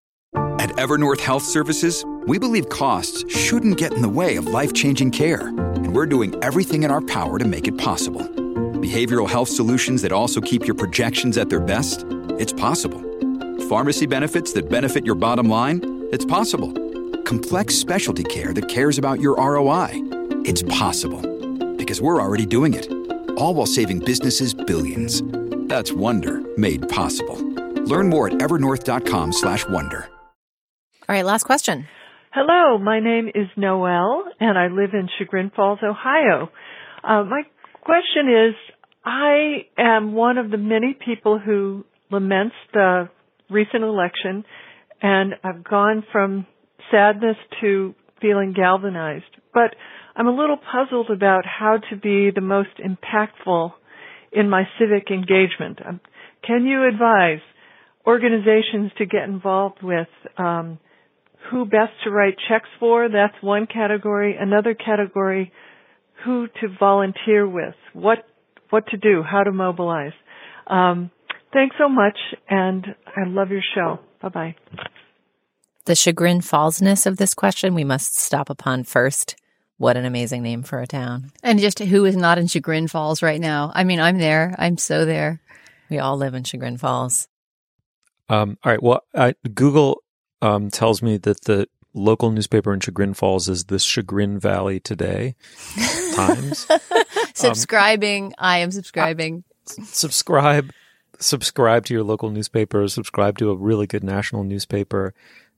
At Evernorth Health Services, we believe costs shouldn't get in the way of life-changing care, and we're doing everything in our power to make it possible. Behavioral health solutions that also keep your projections at their best? It's possible. Pharmacy benefits that benefit your bottom line? It's possible. Complex specialty care that cares about your ROI? It's possible. Because we're already doing it. All while saving businesses billions. That's Wonder made possible. Learn more at evernorth.com/wonder. All right, last question. Hello, my name is Noelle, and I live in Chagrin Falls, Ohio. My question is, I am one of the many people who laments the recent election, and I've gone from sadness to feeling galvanized. But I'm a little puzzled about how to be the most impactful in my civic engagement. Can you advise organizations to get involved with? Who best to write checks for? That's one category. Another category, who to volunteer with, what to do, how to mobilize. Thanks so much, and I love your show. Bye-bye. The Chagrin Fallsness of this question we must stop upon first. What an amazing name for a town. And just who is not in Chagrin Falls right now? I mean, I'm there. I'm so there. We all live in Chagrin Falls. All right. Well, Google tells me that the local newspaper in Chagrin Falls is the Chagrin Valley Today Times. Subscribing. I am subscribing. Subscribe to your local newspaper. Subscribe to a really good national newspaper.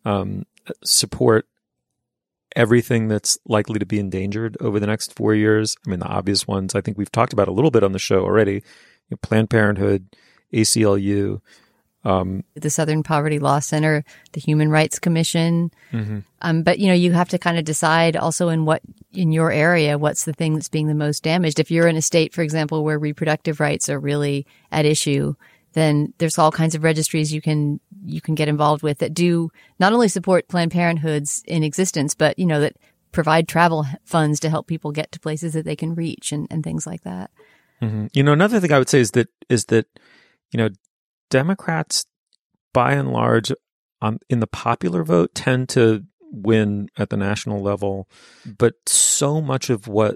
Support everything that's likely to be endangered over the next 4 years. I mean, the obvious ones I think we've talked about a little bit on the show already. Planned Parenthood, ACLU, the Southern Poverty Law Center, the Human Rights Commission. Mm-hmm. But, you have to kind of decide also in your area, what's the thing that's being the most damaged. If you're in a state, for example, where reproductive rights are really at issue, then there's all kinds of registries you can get involved with that do not only support Planned Parenthoods in existence, but, that provide travel funds to help people get to places that they can reach and things like that. Mm-hmm. Another thing I would say is that Democrats, by and large, in the popular vote, tend to win at the national level, but so much of what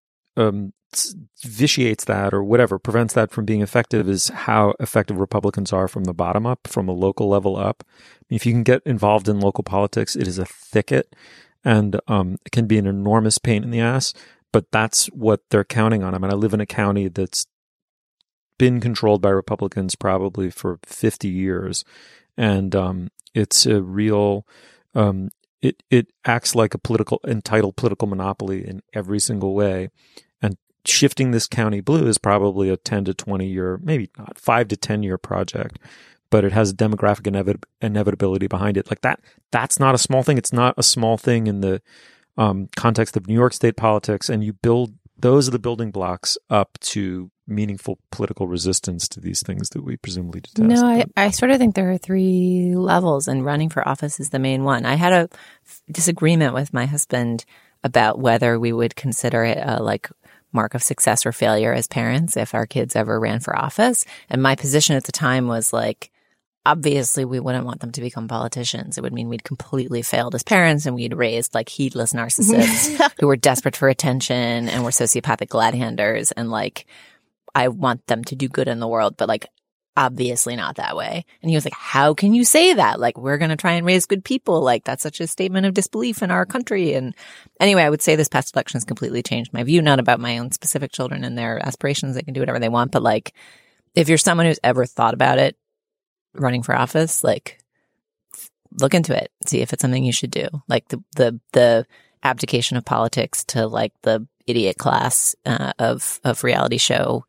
vitiates that or whatever prevents that from being effective is how effective Republicans are from the bottom up, from a local level up. If you can get involved in local politics, it is a thicket, and it can be an enormous pain in the ass. But that's what they're counting on. I mean, I live in a county that's been controlled by Republicans probably for 50 years. And it's a real, it acts like a entitled political monopoly in every single way. And shifting this county blue is probably a 10 to 20 year, maybe not 5 to 10 year project, but it has demographic inevitability behind it. Like that's not a small thing. It's not a small thing in the context of New York state politics. And those are the building blocks up to meaningful political resistance to these things that we presumably detest. No, I sort of think there are 3 levels, and running for office is the main one. I had a disagreement with my husband about whether we would consider it a mark of success or failure as parents if our kids ever ran for office. And my position at the time was obviously we wouldn't want them to become politicians. It would mean we'd completely failed as parents, and we'd raised heedless narcissists who were desperate for attention and were sociopathic glad-handers. And I want them to do good in the world, but obviously not that way. And he was like, how can you say that? We're going to try and raise good people. That's such a statement of disbelief in our country. And anyway, I would say this past election has completely changed my view, not about my own specific children and their aspirations. They can do whatever they want. But if you're someone who's ever thought about it, running for office, look into it, see if it's something you should do. The abdication of politics to the idiot class of reality show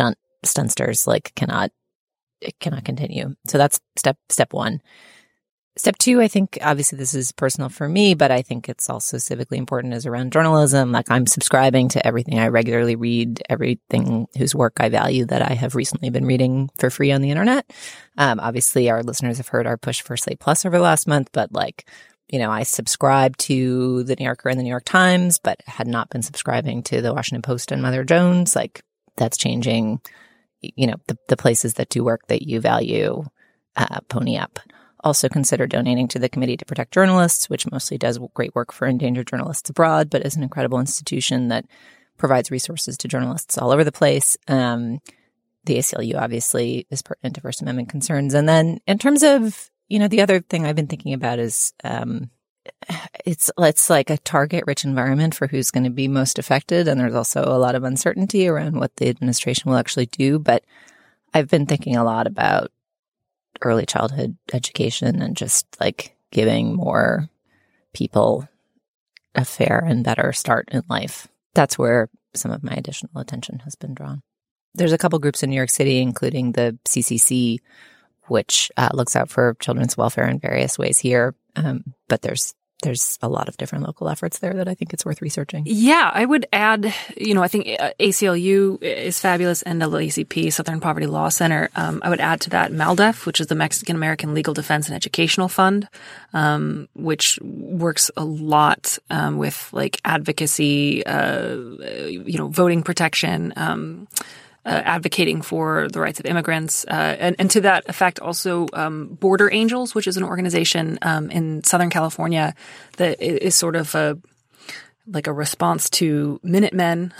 stunsters cannot continue. So that's step one. Step 2, I think obviously this is personal for me, but I think it's also civically important, is around journalism. Like, I'm subscribing to everything I regularly read, everything whose work I value that I have recently been reading for free on the internet. Obviously our listeners have heard our push for Slate Plus over the last month, but I subscribe to the New Yorker and the New York Times, but had not been subscribing to the Washington Post and Mother Jones. Like, that's changing, the places that do work that you value, pony up. Also consider donating to the Committee to Protect Journalists, which mostly does great work for endangered journalists abroad, but is an incredible institution that provides resources to journalists all over the place. The ACLU obviously is pertinent to First Amendment concerns. And then in terms of, the other thing I've been thinking about is it's like a target-rich environment for who's going to be most affected. And there's also a lot of uncertainty around what the administration will actually do. But I've been thinking a lot about early childhood education and just like giving more people a fair and better start in life. That's where some of my additional attention has been drawn. There's a couple groups in New York City, including the CCC, which looks out for children's welfare in various ways here. But there's a lot of different local efforts there that I think it's worth researching. Yeah, I would add, I think ACLU is fabulous, NAACP, Southern Poverty Law Center. I would add to that MALDEF, which is the Mexican American Legal Defense and Educational Fund, which works a lot with like advocacy, voting protection, advocating for the rights of immigrants. And to that effect, also Border Angels, which is an organization in Southern California that is sort of a response to Minutemen.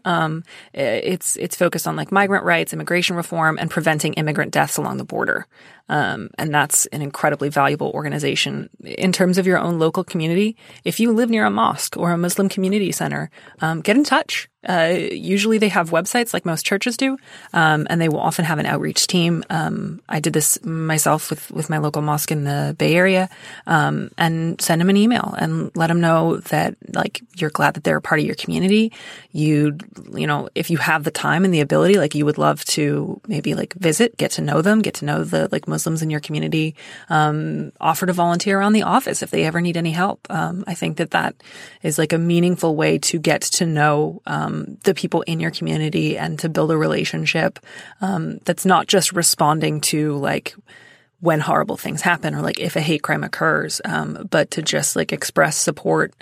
It's focused on like migrant rights, immigration reform, and preventing immigrant deaths along the border. And that's an incredibly valuable organization in terms of your own local community. If you live near a mosque or a Muslim community center, get in touch. Usually they have websites like most churches do, and they will often have an outreach team. I did this myself with my local mosque in the Bay Area, and send them an email and let them know that like you're glad that they're a part of your community. If you have the time and the ability, like you would love to maybe like visit, get to know them, get to know the like Muslims in your community, offer to volunteer around the office if they ever need any help. I think that is like a meaningful way to get to know the people in your community and to build a relationship that's not just responding to like when horrible things happen or like if a hate crime occurs, but to just like express support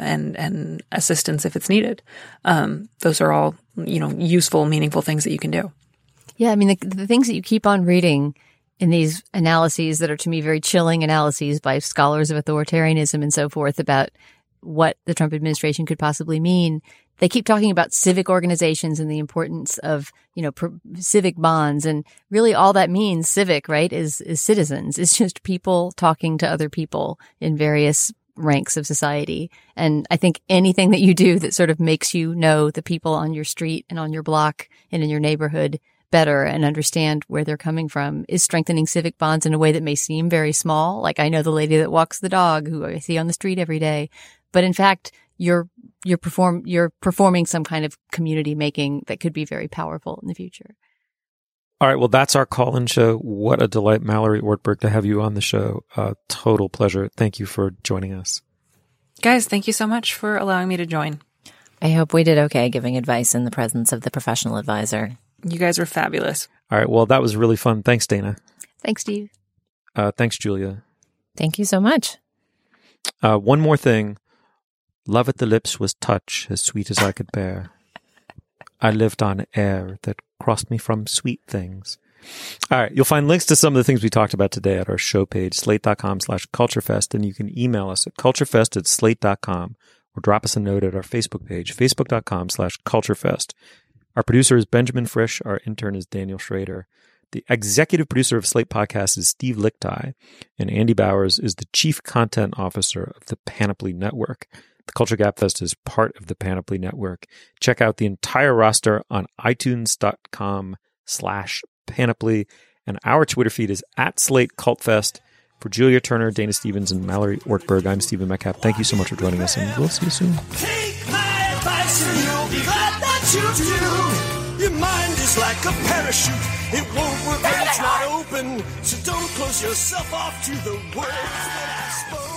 and assistance if it's needed. Those are all, useful, meaningful things that you can do. Yeah, I mean, the things that you keep on reading in these analyses that are to me very chilling analyses by scholars of authoritarianism and so forth about what the Trump administration could possibly mean. They keep talking about civic organizations and the importance of, civic bonds. And really all that means, civic, right, is citizens. It's just people talking to other people in various ranks of society. And I think anything that you do that sort of makes you know the people on your street and on your block and in your neighborhood better and understand where they're coming from is strengthening civic bonds in a way that may seem very small. Like I know the lady that walks the dog who I see on the street every day. But in fact, you're performing some kind of community making that could be very powerful in the future. All right. Well, that's our call-in show. What a delight, Mallory Ortberg, to have you on the show. Total pleasure. Thank you for joining us. Guys, thank you so much for allowing me to join. I hope we did okay giving advice in the presence of the professional advisor. You guys were fabulous. All right. Well, that was really fun. Thanks, Dana. Thanks, Steve. Thanks, Julia. Thank you so much. One more thing. Love at the lips was touch as sweet as I could bear. I lived on air that crossed me from sweet things. All right. You'll find links to some of the things we talked about today at our show page, slate.com/culturefest. And you can email us at culturefest@slate.com or drop us a note at our Facebook page, facebook.com/culturefest. Our producer is Benjamin Frisch. Our intern is Daniel Schrader. The executive producer of Slate Podcasts is Steve Lichtai, and Andy Bowers is the chief content officer of the Panoply Network. The Culture Gabfest is part of the Panoply Network. Check out the entire roster on itunes.com/panoply. And our Twitter feed is @SlateCultFest. For Julia Turner, Dana Stevens, and Mallory Ortberg, I'm Stephen Metcalf. Thank you so much for joining us, and we'll see you soon. Take my advice and you'll be glad that you do. Your mind is like a parachute. It won't work if it's not open. So don't close yourself off to the words that I spoke.